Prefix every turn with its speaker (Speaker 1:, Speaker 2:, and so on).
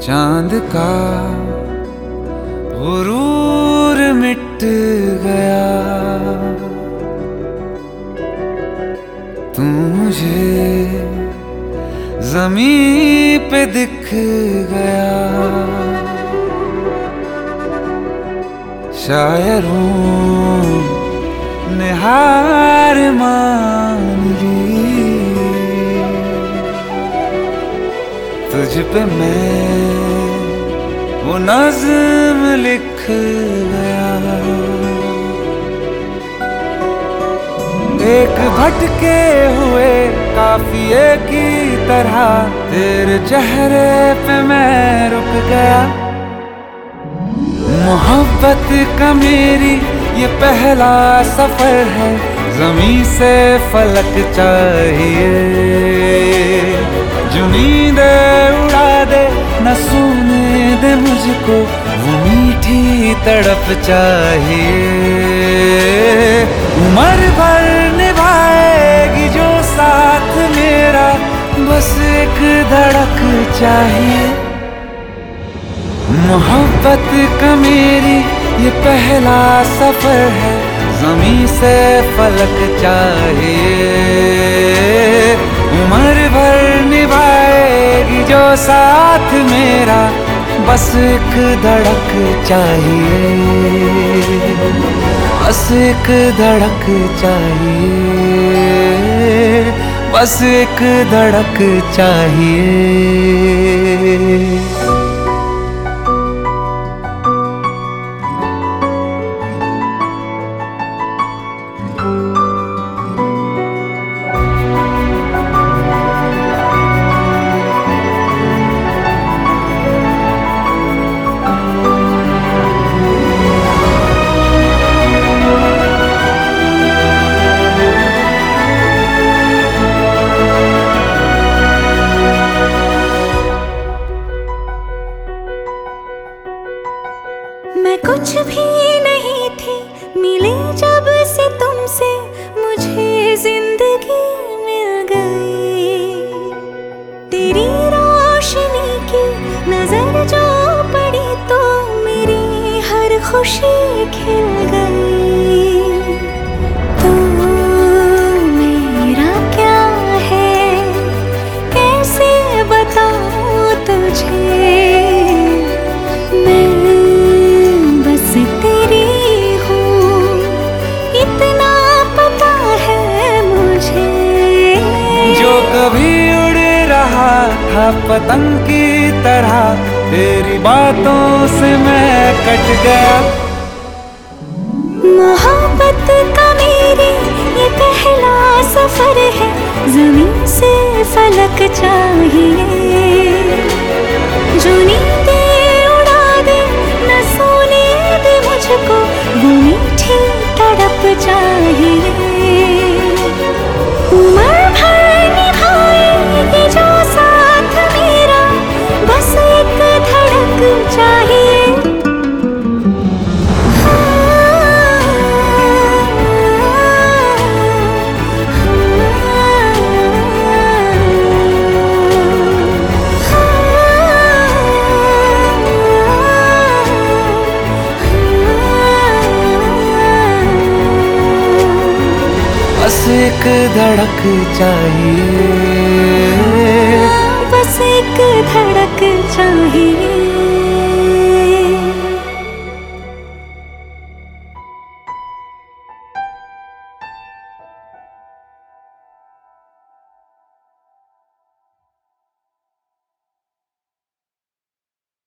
Speaker 1: चांद का गुरूर मिट गया, तू मुझे ज़मीं पे दिख गया। शायरों ने हार मान ली, तुझ पे मैं वो नज़्म लिख गया। एक भटके हुए काफिए की तरह तेरे चेहरे पे मैं रुक गया। मोहब्बत का मेरी ये पहला सफर है, ज़मीं से फलक चाहिए। जो नींदें उड़ा दे न सोने दे मुझको, वो मीठी तड़प चाहिए। उम्र भर निभाएगी जो साथ मेरा, बस एक धड़क चाहिए। मोहब्बत का मेरी ये पहला सफर है, ज़मीं से फलक चाहिए। उम्र भर निभाएगी जो साथ मेरा, बस एक धड़क चाहिए। बस एक धड़क चाहिए, बस एक धड़क चाहिए।
Speaker 2: मैं कुछ भी नहीं थी, मिली जब से तुमसे मुझे जिंदगी मिल गई। तेरी रोशनी की नजर जो पड़ी तो मेरी हर खुशी खिल गई। तो मेरा क्या है, कैसे बताऊं तुझे,
Speaker 1: कभी उड़ रहा था पतंग की तरह, तेरी बातों से मैं कट गया।
Speaker 2: मोहब्बत का मेरी ये पहला सफर है, ज़मीं से फलक चाहिए। जो नींदें उड़ा दे न सोने दे मुझको, वो मीठी तड़प चाहिए। उम्र जो साथ मेरा, बस एक धड़क चाहिए।
Speaker 1: बस एक धड़क चाहिए,
Speaker 2: बस एक धड़क चाहिए।